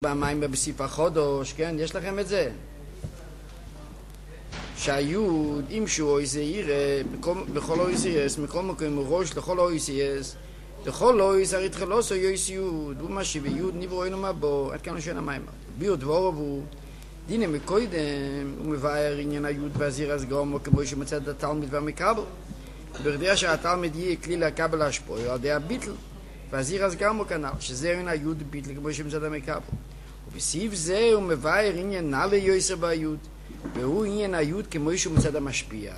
במים בסיף החודש, כן? יש לכם את זה? שהיוד, אם שהוא איזה יראה, בכל אויסייס, מכל מקום הוא ראש לכל אויסייס, לכל אויס הרי תחלוסו יויס יוד, הוא משיב יוד נברו אינו מבוא, עד כאן לשון המים. ביו דבורו הוא, דינה מקוידם, הוא מבאר עניין היוד והזיר אז גרומו, כמו שמצד התלמיד והמקבל. ברגע שהתלמיד יהיה כלי לקבל להשפוע, על די הביטל, והזיר אז גרומו כנ"ל, שזה אין היוד ביטל, כמו שמצד המקבל. ובסעיף זה הוא מבאר עניין נעלה יויסר ביוד, והוא עניין היוד כמו שהוא מצד המשפיע.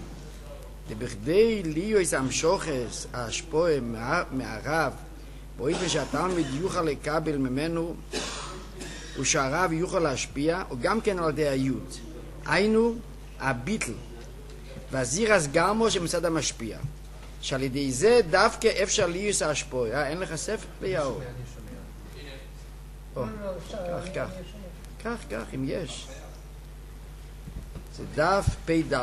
ובכדי ליויס המשוחס, ההשפוע מהרב, באופן שהתלמיד יוכל לקבל ממנו, ושהרב יוכל להשפיע, וגם כן על ידי היוד. היינו הביטל, והזיר אז גרמו שמצד המשפיע. שעל ידי זה דווקא אפשר ליוס ההשפוע. אין לך ספר ליאור? כך, אם יש. זה דף פ"ד.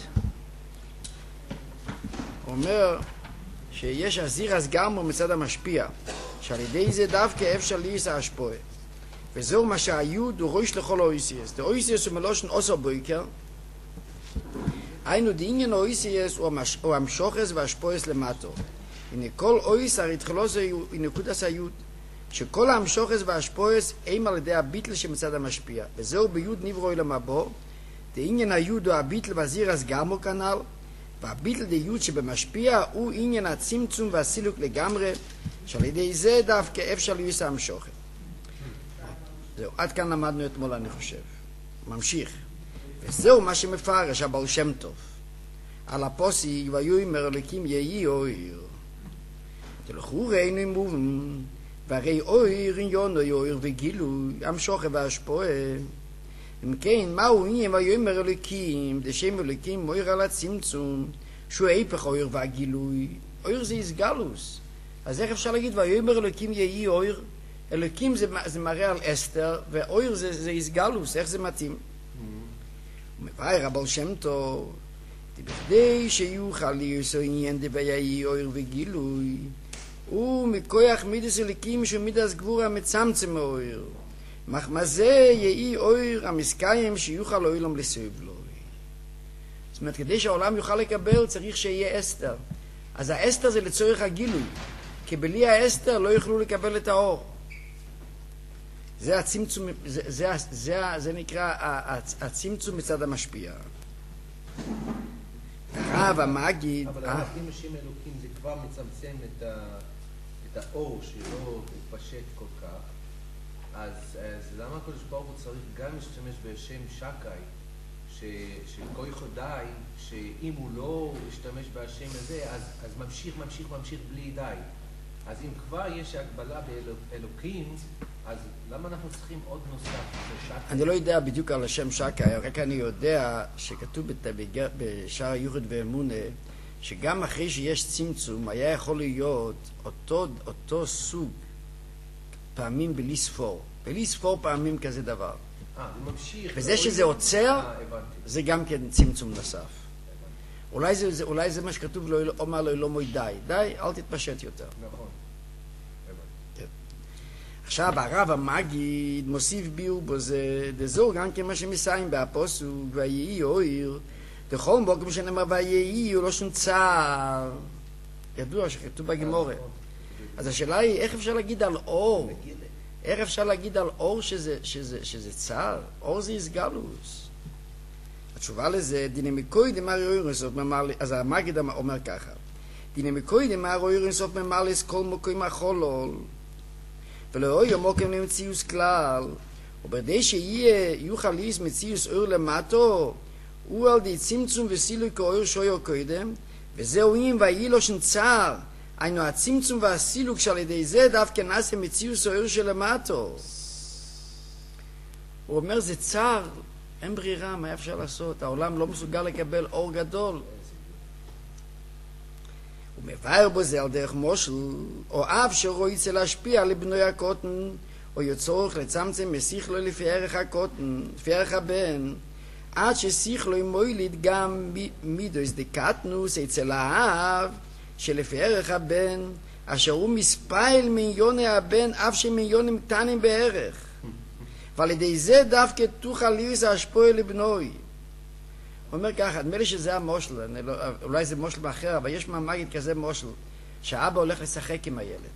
אומר שיש הזיר אז גרמו מצד המשפיע, שעל ידי זה דווקא אפשר ליוס ההשפוע. וזהו מה שהיוד הוא ראש לכל האויסייס. האויסייס הוא מלושן עשר בויקר. היינו דעניין האויסייס הוא המשוחס והשפועס למטו. הנה כל אויס הרי תחלוסו הוא נקודס היוד. שכל המשוחס והשפועס הם על ידי הביטל שמצד המשפיע. וזהו ביוד נברו אל המבוא. דעניין היוד הוא הביטל והזיר אז גרמו כנ"ל. והביטל דיוד שבמשפיע הוא עניין הצמצום והסילוק לגמרי. שעל ידי זה דווקא אפשר ליוס המשוחס. זהו, עד כאן למדנו אתמול אני חושב. ממשיך. וזהו מה שמפרש הבעל שם טוב. על הפוסק ויאמר אלוקים יהי אויר. תלכו ראינו עם מובן. והרי אויר עניון אויר וגילוי המשוחס והשפוע. אם כן, מהו עניין ויאמר אלוקים? דשם אלוקים מויר על הצמצום. שהוא ההפך אויר והגילוי. אויר זה הסגלוס. אז איך אפשר להגיד ויאמר אלוקים יהי אויר? אלוקים זה מראה על אסתר, ואויר זה הסגלוס, איך זה מתאים? הוא מבאר הבעל שם טוב, בכדי שיוכל ליוס עניין דוויהי אויר וגילוי, הוא מכוח מידס אלוקים שהוא מידס גבור המצמצם אויר, מחמזה יהי אויר המסקיים שיוכל אוילום לסביב לו. זאת אומרת, כדי שהעולם יוכל לקבל צריך שיהיה אסתר. אז האסתר זה לצורך הגילוי, כי בלי האסתר לא יוכלו לקבל את האור. זה הצמצום, זה נקרא הצמצום מצד המשפיע. הרב המגיד... אבל הרבים בשם אלוקים זה כבר מצמצם את האור שלא מתפשט כל כך. אז למה הקדוש ברוך הוא צריך גם להשתמש בשם שקאי, שכל יחודי, שאם הוא לא ישתמש בשם הזה, אז ממשיך בלי די. אז אם כבר יש הגבלה באלוקים, אז למה אנחנו צריכים עוד נוסף? אני לא יודע בדיוק על השם שקאי, רק אני יודע שכתוב בשער היוחד ואמונה, שגם אחרי שיש צמצום, היה יכול להיות אותו סוג פעמים בלי ספור. בלי ספור פעמים כזה דבר. וזה שזה עוצר, זה גם כן צמצום נוסף. אולי זה מה שכתוב לו, אומר לו לא מוי די, אל תתפשט יותר. נכון. עכשיו הרב המגיד מוסיף ביור בו זה דזור גם כמה שמסיים בהפוסק ויהי אויר בכל מקום שנאמר ויהי הוא לא שום צער ידוע שכתוב בגמרא. אז השאלה היא איך אפשר להגיד על אור, איך אפשר להגיד על אור שזה צער? אור זה הסגלוס. התשובה לזה דינמיקוי דמר אויר אינסוף ממלא, אז המגיד אומר ככה דינמיקוי דמר אויר אינסוף ממלא כל מקום החולול ולא ימוקם למציאוס כלל, ובדי שיוכל ליס מציאוס אור למטו, הוא על די צמצום וסילוי כאור שויר קודם, וזהו אם ויהי לו שנצר, היינו הצמצום והסילוק שעל ידי זה דווקא נעשה מציאוס אור שלמטו. הוא אומר זה צר, אין ברירה, מה אפשר לעשות? העולם לא מסוגל לקבל אור גדול. הוא מבאר בו זה על דרך מושל, או אב שרוצה להשפיע על בנוי הקוטן, או יצורך לצמצם משיחלו לפי ערך הקוטן, לפי ערך הבן, עד ששיחלו מויליד גם מידוס דקטנוס אצל האב, שלפי ערך הבן, אשר הוא מספייל מיליוני הבן, אף שמיליונים קטנים בערך. ועל ידי זה דווקא תוכל לירס השפוע לבנוי. הוא אומר ככה, נדמה לי שזה המושל, אולי זה מושל אחר, אבל יש מהמגיד כזה מושל, שהאבא הולך לשחק עם הילד.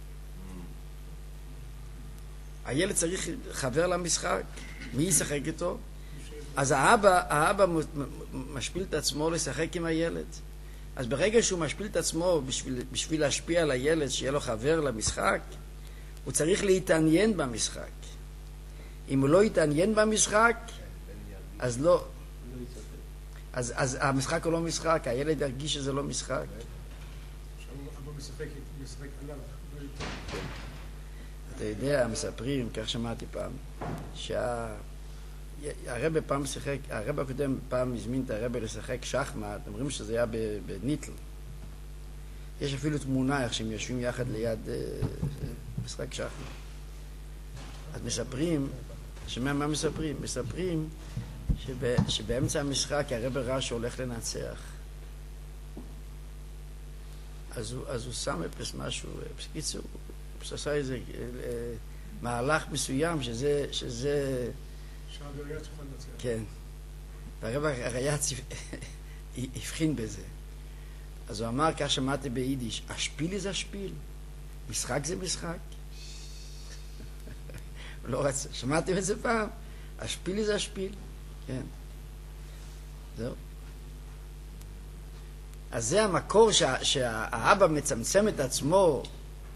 הילד צריך חבר למשחק, מי ישחק איתו? אז האבא משפיל את עצמו לשחק עם הילד. אז ברגע שהוא משפיל את עצמו בשביל להשפיע על הילד, שיהיה לו חבר למשחק, הוא צריך להתעניין במשחק. אם הוא לא יתעניין במשחק, אז לא. אז המשחק הוא לא משחק, הילד ירגיש שזה לא משחק. אתה יודע, מספרים, כך שמעתי פעם, שהרבא פעם שיחק, הרבא הקודם פעם הזמין את הרבא לשחק שחמט, אומרים שזה היה בניטל. יש אפילו תמונה איך שהם יושבים יחד ליד משחק שחמט. אז מספרים, שומע מה מספרים? מספרים שבאמצע המשחק הרבא ראה שהולך לנצח. אז הוא שם אפס משהו, בקיצור, הוא עשה איזה מהלך מסוים שזה... שהרבא צריכה לנצח. כן. והרבא הרייץ הבחין בזה. אז הוא אמר, כך שמעתי ביידיש, השפיל זה השפיל, משחק זה משחק. לא רצה, שמעתם את זה פעם? השפיל זה השפיל, כן. זהו. אז זה המקור שהאבא מצמצם את עצמו,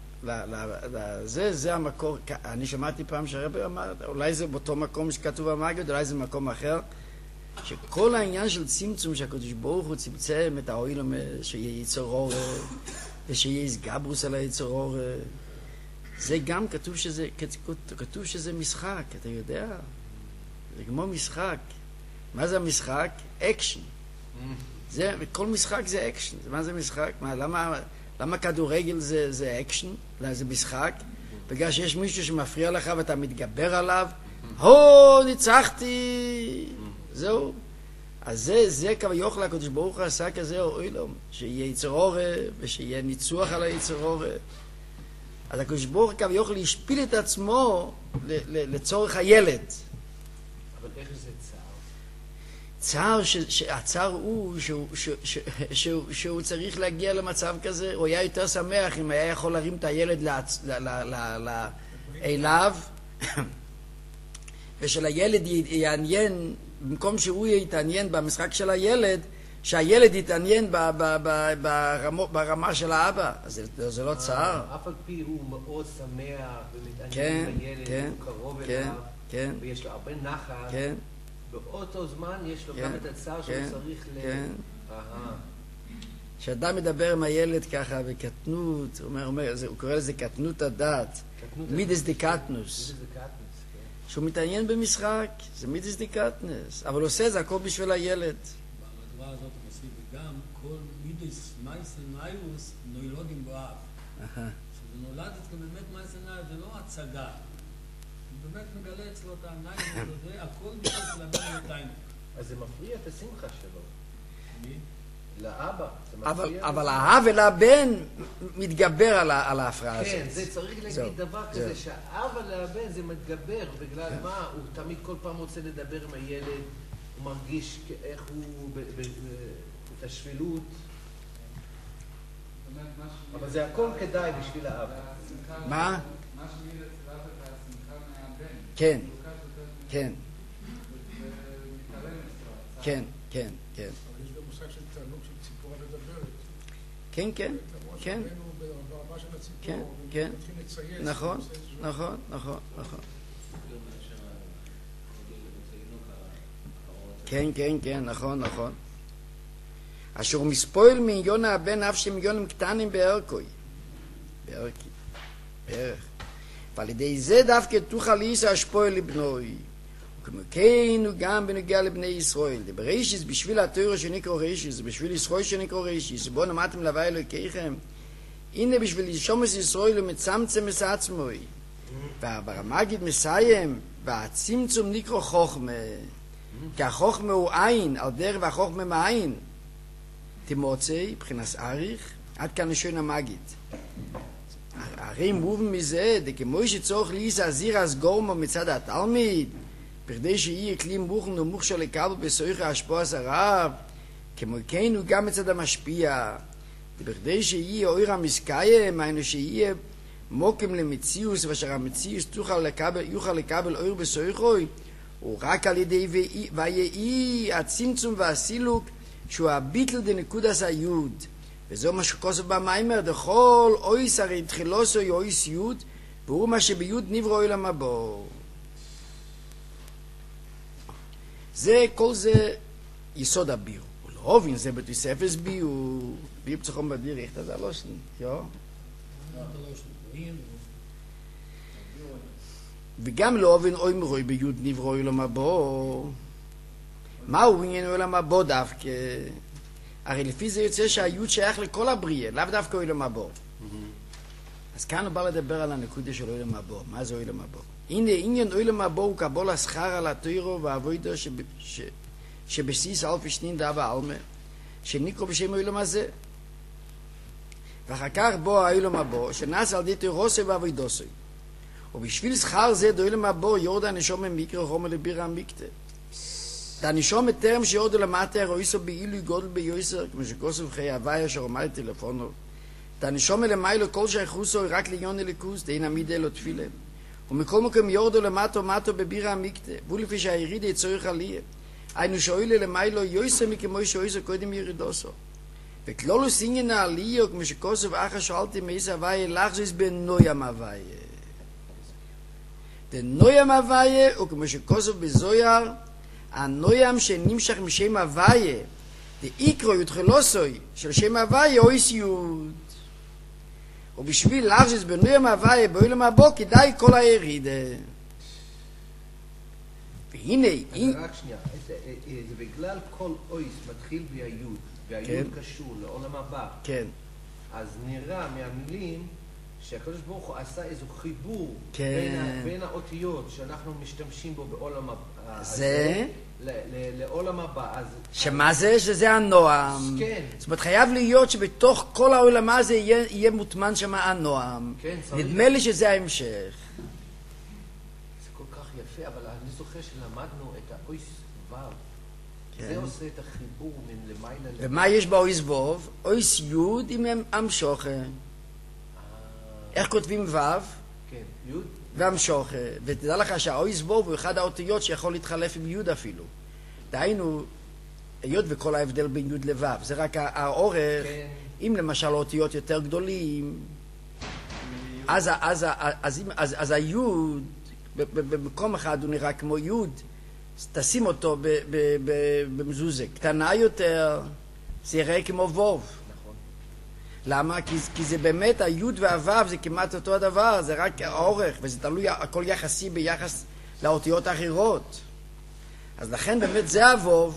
זה המקור. אני שמעתי פעם שהרבא אמר, אולי זה באותו מקום שכתוב במגיד, אולי זה מקום אחר, שכל העניין של צמצום שהקדוש ברוך הוא צמצם את האוילום, שיהיה יצר אור ושיהיה איסגברוס על היצר אור, זה גם כתוב שזה משחק, אתה יודע, זה כמו משחק. מה זה המשחק? אקשן. כל משחק זה אקשן. מה זה משחק? למה כדורגל זה אקשן? זה משחק? בגלל שיש מישהו שמפריע לך ואתה מתגבר עליו, ניצחתי! זהו. אז זה כביכול הקדוש ברוך הוא עשה כזה אוילום, שיהיה יצר אור ושיהיה ניצוח על היצר אור. אז הקדוש ברוך הוא כביכול להשפיל את עצמו לצורך הילד. אבל איך זה צער? הצער הוא שהוא צריך להגיע למצב כזה. הוא היה יותר שמח אם היה יכול להרים את הילד אליו, ושלילד יעניין, במקום שהוא יתעניין במשחק של הילד, שהילד יתעניין ברמה של האבא. אז זה לא צער. אף על פי הוא מאוד שמח ומתעניין בילד, הוא קרוב אליו, ויש לו הרבה נחת. באותו זמן יש לו גם את הצער שהוא צריך כשאדם מדבר עם הילד ככה בקטנות, הוא קורא לזה קטנות הדעת, מידס דקטנוס. שהוא מתעניין במשחק, זה מידס דקטנס, אבל עושה זה הכל בשביל הילד. בדבר הזאת הוא מוסיף גם כל מידס מייסנאיוס נוילודים באב. שזה נולד אצלו באמת מייסנאיוס, זה לא הצגה. הוא באמת מגלה אצלו את העיניים, זה הכל בשביל לבן יותיינו. אז זה מפריע את השמחה שלו. מי? לאבא. אבל האב ולבן מתגבר על ההפרעה הזאת. כן, זה צריך להגיד דבר כזה, שהאב ולבן זה מתגבר, בגלל מה? הוא תמיד כל פעם רוצה לדבר עם הילד, הוא מרגיש איך הוא את השפלות. אבל זה הכל כדאי בשביל האב. מה? מה שמיר אצל אבא זה השמחה מהבן. כן, כן. כן, כן, כן. אבל יש גם מושג של תענוג של ציפורה מדברת. כן, כן, כן. ברמה של הציפור, כן, כן. מתחיל לצייץ. נכון, נכון, נכון, נכון. כן, כן, כן, נכון, נכון. אשר מספויל מיליון הבן אף שמיליונים קטנים בערכוי. בערך. ועל ידי זה דווקא תוכל לישא השפויל לבנוי. וכמו כן הוא גם בנוגע לבני ישראל. בראשיס, בשביל התורה שנקרא ראשיס, בשביל ישראל שנקרא ראשיס, בו נמדתם להביא אלוהיכם, הנה בשביל לשומס ישראל ומצמצם את עצמוי. והמגיד מסיים, והצמצום נקרא חוכמה. כי החוכמה הוא עין, על דרך והחוכמה מעין. תמוצא, מבחינת אריך, עד כאן לשון המגיד. הרי מובן מזה, כמו שצורך להזהיר אז גורמו מצד התלמיד, בכדי שיהיה כלי מוכן ומוכשר לקבל בסויך השפועס הרב, כמו כן הוא גם מצד המשפיע, בכדי שיהיה אויר המסקיים, היינו שיהיה מוקם למציאוס, ואשר המציאוס יוכל לקבל אויר בסויכוי, הוא רק על ידי ויהי הצמצום והסילוק, שהוא הביטל דנקודס היוד, וזו מה שכוסף במיימר, דכל אויס הרי תחילוסו אויס יוד, והוא מה שביוד נברא עולם הבא. זה, כל זה יסוד הביר. ולא הבין זה בתוספס ביר פצחום בדיר, איך זה לא שני, יו? וגם לא הבין אוי מרוי ביוד נברא עולם הבא. מהו עניין עולם הבא דווקא? הרי לפי זה יוצא שהיוד שייך לכל הבריאה, לאו דווקא עולם הבא. אז כאן הוא בא לדבר על הנקודה של עולם הבא. מה זה עולם הבא? הנה, עניין עולם הבא הוא קבול השכר על התוירו והעבודה שבסיס אלפי שנין דאבה אלמה, שנקרא בשם עולם הזה. ואחר כך בוא העולם הבא, שנעשה על ידי תוירוסי ועבודוסי. ובשביל שכר זה דעולם הבא יורד הנשום ממיקרו חומר לביר המקטה. דנשום טרם שיורד למטה הרואיסו בעילוי גודל ביוסר, כמו שכוסף חיי הווי אשר עומד טלפונו. דנשום למיילו כל שייכוסו רק ליון אליקוס, דין עמידה לו תפילה. ומכל מקום יורדו למטו מטו בביר המקטה, ולפי שהיריד יצורך עליה. היינו שואלה למיילו יוסר מכמו שאויסו קודם ירידוסו. וכלולוס עניין העלייה, כמו שכוסף אחר שאלתי מאיס הווי, לחזיס בנוים הווי. דנוים הווי, וכמו שכוסף בזויר, הנוים שנמשך משם הוויה, דאיקרו יותחלוסוי של שם הוויה אויס יוד. ובשביל להחזיס בנוים הוויה בעולם הבא כדאי כל הירידה. והנה, רק שנייה, זה בגלל כל אויס מתחיל ביוד, והיוד קשור לעולם הבא. כן. אז נראה מהמילים שהקדוש ברוך הוא עשה איזו חיבור בין האותיות שאנחנו משתמשים בו בעולם הזה לעולם הבא. שמה זה? שזה הנועם. כן. זאת אומרת, חייב להיות שבתוך כל העולם הזה יהיה מוטמן שם הנועם. כן, נדמה לי שזה ההמשך. זה כל כך יפה, אבל אני זוכר שלמדנו את האויס וו. זה עושה את החיבור מלמעלה. ומה יש באויס וו? אויס יוד עם המשוכר. איך כותבים וו? כן, יוד. והמשוך, ותדע לך שהאויס וו הוא אחד האותיות שיכול להתחלף עם יוד אפילו. דהיינו, היות וכל ההבדל בין יוד לוו, זה רק האורך, אם למשל האותיות יותר גדולים, אז היוד, במקום אחד הוא נראה כמו יוד, תשים אותו במזוזה קטנה יותר, זה יראה כמו וו. למה? כי זה באמת, היוד והוו זה כמעט אותו הדבר, זה רק האורך, וזה תלוי, הכל יחסי ביחס לאותיות האחרות. אז לכן באמת זה הוו.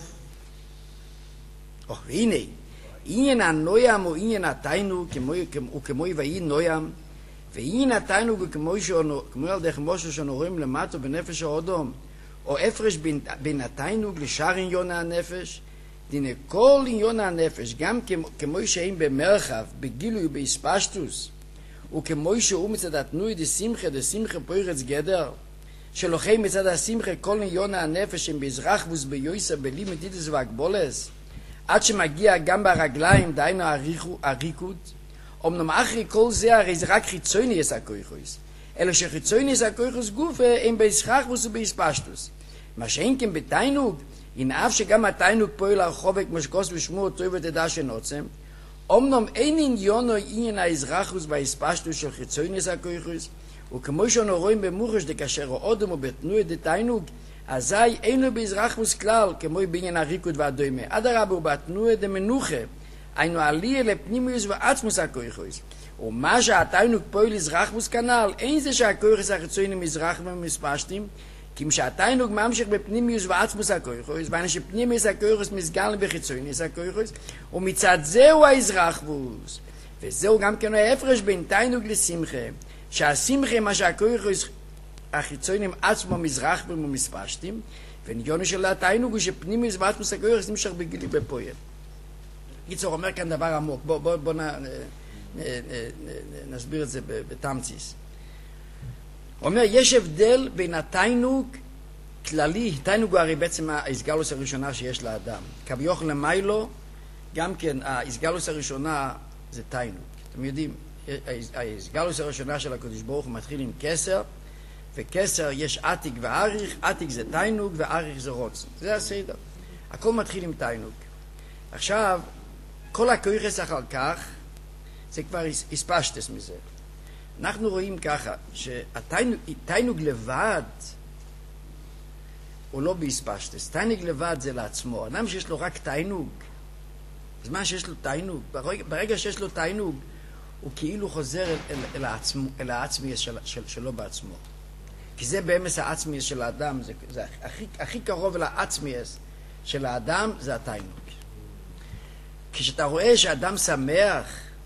הנה, עניין הנוים הוא עניין התיינוג, וכמו יבאי נוים, ועניין התיינוג הוא כמו על דרך מושו שנורים למטו בנפש האודום, או הפרש בין התיינוג לשאר עניון הנפש, דינה כל עניון הנפש, גם כמו שהם במרחב, בגילוי ובהספשטוס, וכמו שהוא מצד התנוי דשמחה פוירץ גדר, שלוחם מצד השמחה כל עניון הנפש הם באזרח וסביוסה בלי מדידס והגבולס, עד שמגיע גם ברגליים, דיינו הריקות, אמנם אחרי כל זה הרי זה רק חיצוני יש הכויכוס, אלא שחיצוני יש הכויכוס גוף הם באזרח ובהספשטוס. מה שאין כן בתיינוג, אין אף שגם התיינוג פועל הרחובק משקוס ושמו אותו ותדע שנוצם, אמנם אין עניונו עניין האזרחוס וההספשטוס של חיצוניס הכויכוס, וכמו שאנו רואים במוחש דקשר האודם ובתנועה דתיינוג, אזי אינו באזרחוס כלל, כמו בעניין הריקות והדומה, אדרבה ובתנועה דמנוחה, היינו עליה לפנימיוס ועצמוס הכויכוס, ומה שהתיינוג פועל אזרחוס כנ"ל, אין זה שהכויכוס החיצוני מזרח ומספשטים, כי שהתיינוג ממשיך בפנימיוס ועצמוס הכויכוס, ואין שפנימיוס הכויכוס מסגל בחיצוניס הכויכוס, ומצד זהו האזרחוס. וזהו גם כן ההפרש בין תיינוג לשמחה, שהשמחה מה שהכויכוס החיצונים עצמו מזרח ומספשטים, וניונו של התיינוג הוא שפנימיוס ועצמוס הכויכוס נמשך בגילי בפועל. קיצור אומר כאן דבר עמוק, בוא נסביר את זה בתמציס. הוא אומר, יש הבדל בין התיינוג כללי, תיינוג הוא הרי בעצם ההסגלוס הראשונה שיש לאדם. כביכול למיילו, גם כן, ההסגלוס הראשונה זה תיינוג. אתם יודעים, ההסגלוס הראשונה של הקדוש ברוך הוא מתחיל עם כסר, וכסר יש עתיק ועריך, עתיק זה תיינוג ועריך זה רוצן. זה הסדר. הכל מתחיל עם תיינוג. עכשיו, כל הכויחס אחר כך, זה כבר הספשטס מזה. אנחנו רואים ככה, שהתיינוג לבד, הוא לא בהספשטס. תיינוג לבד זה לעצמו. אדם שיש לו רק תיינוג, בזמן שיש לו תיינוג, ברגע שיש לו תיינוג, הוא כאילו חוזר אל העצמי שלו בעצמו. כי זה באמס העצמי של האדם, זה הכי קרוב אל העצמי של האדם, זה התיינוג. כשאתה רואה שאדם שמח,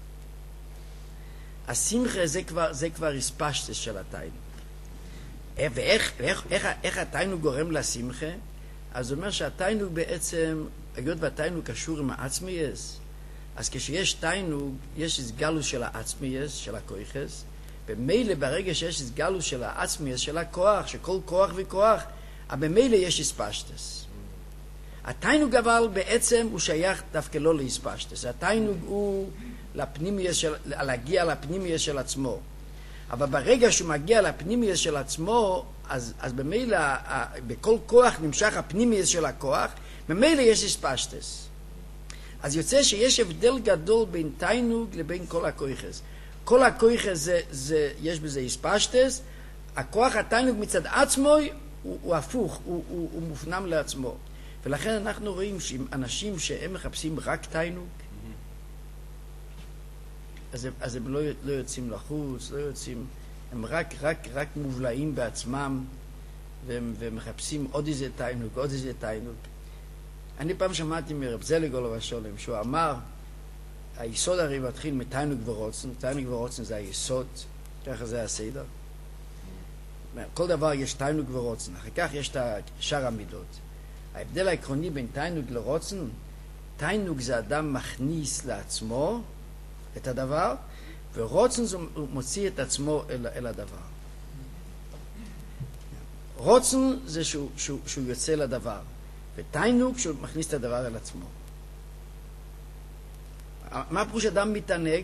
השמחה זה כבר הספשטס של התיינוג. ואיך התיינוג גורם לשמחה? אז הוא אומר שהתיינוג בעצם, היות והתיינוג קשור עם העצמייס, אז כשיש תיינוג, יש הסגלוס של העצמייס, של הכויחס, במילא ברגע שיש הסגלוס של העצמייס, של הכוח, שכל כוח וכוח, במילא יש הספשטס. התיינוג אבל בעצם הוא שייך דווקא לא להספשטס. התיינוג הוא להגיע לפנימייס של עצמו. אבל ברגע שהוא מגיע לפנימייס של עצמו, אז במילא בכל כוח נמשך הפנימייס של הכוח, במילא יש הספשטס. אז יוצא שיש הבדל גדול בין תיינוג לבין כל הכויחס. כל הכויחס יש בזה הספשטס, הכוח התיינוג מצד עצמו הוא הפוך, הוא מופנם לעצמו. ולכן אנחנו רואים שאנשים שהם מחפשים רק תיינוג, אז הם לא יוצאים לחוץ, לא יוצאים, הם רק מובלעים בעצמם, ומחפשים עוד איזה תיינוג, עוד איזה תיינוג. אני פעם שמעתי מרב זליג עליו השולם, שהוא אמר, היסוד הרי מתחיל מתיינוג ורוצן, תיינוג ורוצן זה היסוד, ככה זה הסדר. כל דבר יש תיינוג ורוצן, אחר כך יש את שאר המידות. ההבדל העקרוני בין תיינוג לרוצן, תיינוג זה אדם מכניס לעצמו את הדבר, ורוצן זה מוציא את עצמו אל הדבר. רוצן זה שהוא יוצא לדבר, ותיינוג שהוא מכניס את הדבר אל עצמו. מה פירוש אדם מתענג?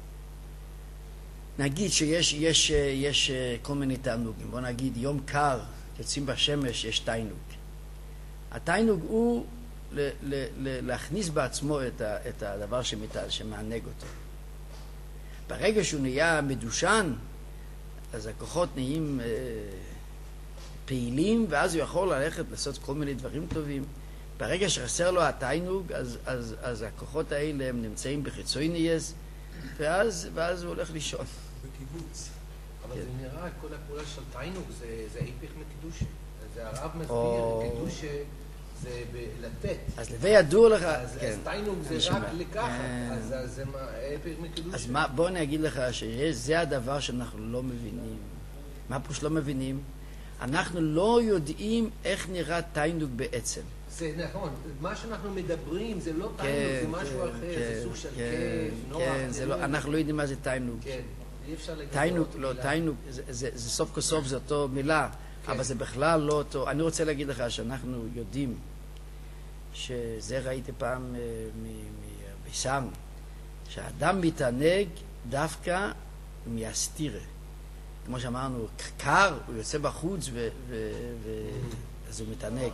נגיד שיש כל מיני תענוגים. בוא נגיד יום קר, יוצאים בשמש, יש תיינוג. התיינוג הוא להכניס בעצמו את הדבר שמענג אותו. ברגע שהוא נהיה מדושן, אז הכוחות נהיים פעילים, ואז הוא יכול ללכת לעשות כל מיני דברים טובים. ברגע שחסר לו התיינוג, אז הכוחות האלה הם נמצאים בחיצוניוס, ואז הוא הולך לישון. בקיבוץ. אבל זה נראה, כל הפעולה של תיינוג זה היפך מקדושה. זה הרב מסביר, קדושה זה לתת. אז לבי ידוע לך... אז תיינוג זה רק לקחת, אז זה היפך מקדושה. אז בוא אני אגיד לך שזה הדבר שאנחנו לא מבינים. מה פה שלא מבינים? אנחנו לא יודעים איך נראה תיינוג בעצם. זה נכון, מה שאנחנו מדברים זה לא תיינוג, זה משהו אחר, זה סוג של כיף, נוח. כן, אנחנו לא יודעים מה זה תיינוג. כן, אי אפשר לגמרי תיינוג, לא, תיינוג, זה סוף כל סוף זה אותו מילה, אבל זה בכלל לא אותו. אני רוצה להגיד לך שאנחנו יודעים שזה ראיתי פעם מביסם, שהאדם מתענג דווקא מהסתירה. כמו שאמרנו, קר, הוא יוצא בחוץ אז הוא מתענג.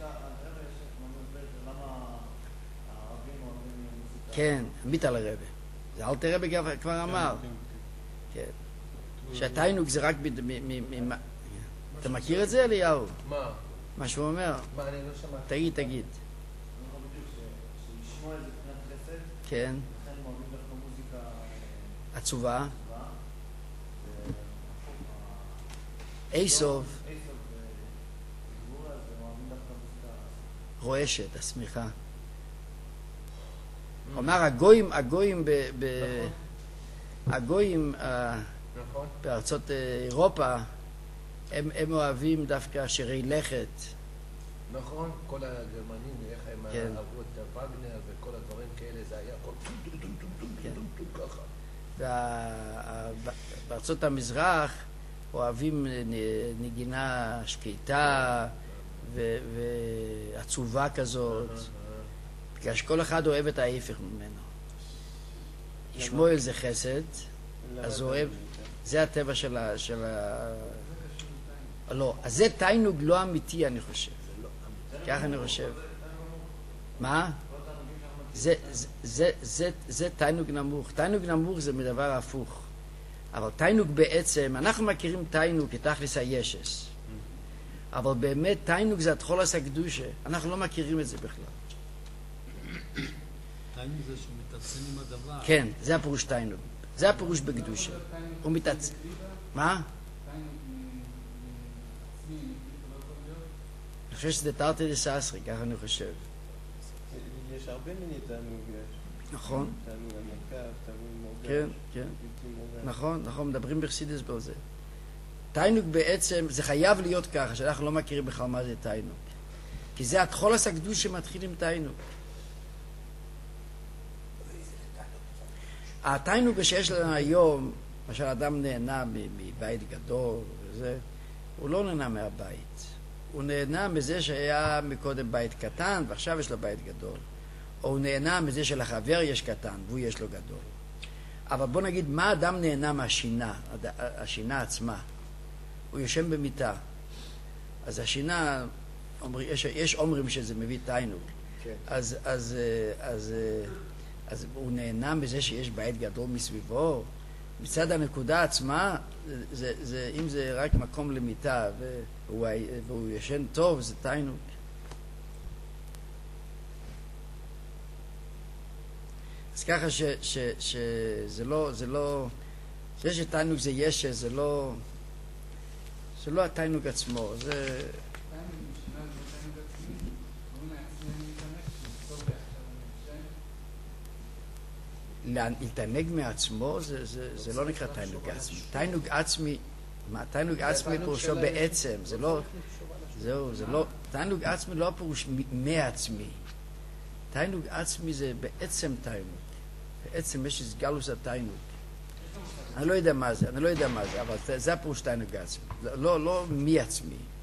כן, עמית על הרבה. זה אל תראה כבר אמר. כן. שהתיינוג זה רק... אתה מכיר את זה, אליהו? מה? מה שהוא אומר? מה, אני לא שמעתי. תגיד. כן. עצובה. איסוב. רועשת, השמיכה. אומר הגויים בארצות אירופה, הם אוהבים דווקא שירי לכת. נכון, כל הגרמנים, איך הם אהבו את וגנר וכל הדברים כאלה, זה היה הכל ככה. בארצות המזרח אוהבים נגינה שקטה ועצובה כזאת, בגלל שכל אחד אוהב את ההפך ממנו. שמואל זה חסד, אז הוא אוהב, זה הטבע של לא, אז זה תיינוג לא אמיתי, אני חושב. ככה אני חושב. מה? זה תיינוג נמוך. תיינוג נמוך זה מדבר הפוך. אבל תיינוג בעצם, אנחנו מכירים תיינוג כתכלס הישס. אבל באמת תיינוג זה התחולת הקדושה. אנחנו לא מכירים את זה בכלל. תיינוג זה שהוא מתעצם עם הדבר. כן, זה הפירוש תיינוג. זה הפירוש בקדושה. הוא מתעצם. מה? אני חושב שזה תרתי דססרי, ככה אני חושב. יש הרבה מיני תענוג. נכון. תענוג עמקה, תענוג מורגש. כן, כן. נכון, נכון, מדברים בחסידות על זה. תיינוג בעצם, זה חייב להיות ככה, שאנחנו לא מכירים בכלל מה זה תיינוג. כי זה התחולת הקדושה שמתחיל עם תיינוג. התיינוג שיש לנו היום, למשל אדם נהנה מבית גדול וזה, הוא לא נהנה מהבית. הוא נהנה מזה שהיה מקודם בית קטן ועכשיו יש לו בית גדול. או הוא נהנה מזה שלחבר יש קטן והוא יש לו גדול. אבל בוא נגיד, מה אדם נהנה מהשינה, השינה עצמה? הוא יושן במיטה. אז השינה, יש אומרים שזה מביא תיינוג. כן. אז הוא נהנה מזה שיש בית גדול מסביבו. מצד הנקודה עצמה, אם זה רק מקום למיטה והוא ישן טוב, זה תיינוג. אז ככה שזה לא, זה שתיינוג זה ישע, זה לא התיינוג עצמו, זה... להתענג מעצמו זה לא נקרא תיינוג עצמי. תיינוג עצמי, תיינוג עצמי פירושו בעצם, זה לא, זהו, זה לא, תיינוג עצמי לא הפירוש מעצמי. תיינוג עצמי זה בעצם תיינוג. בעצם יש גלוס התיינוג. אני לא יודע מה זה, אבל זה הפירוש תיינוג עצמי. לא מעצמי.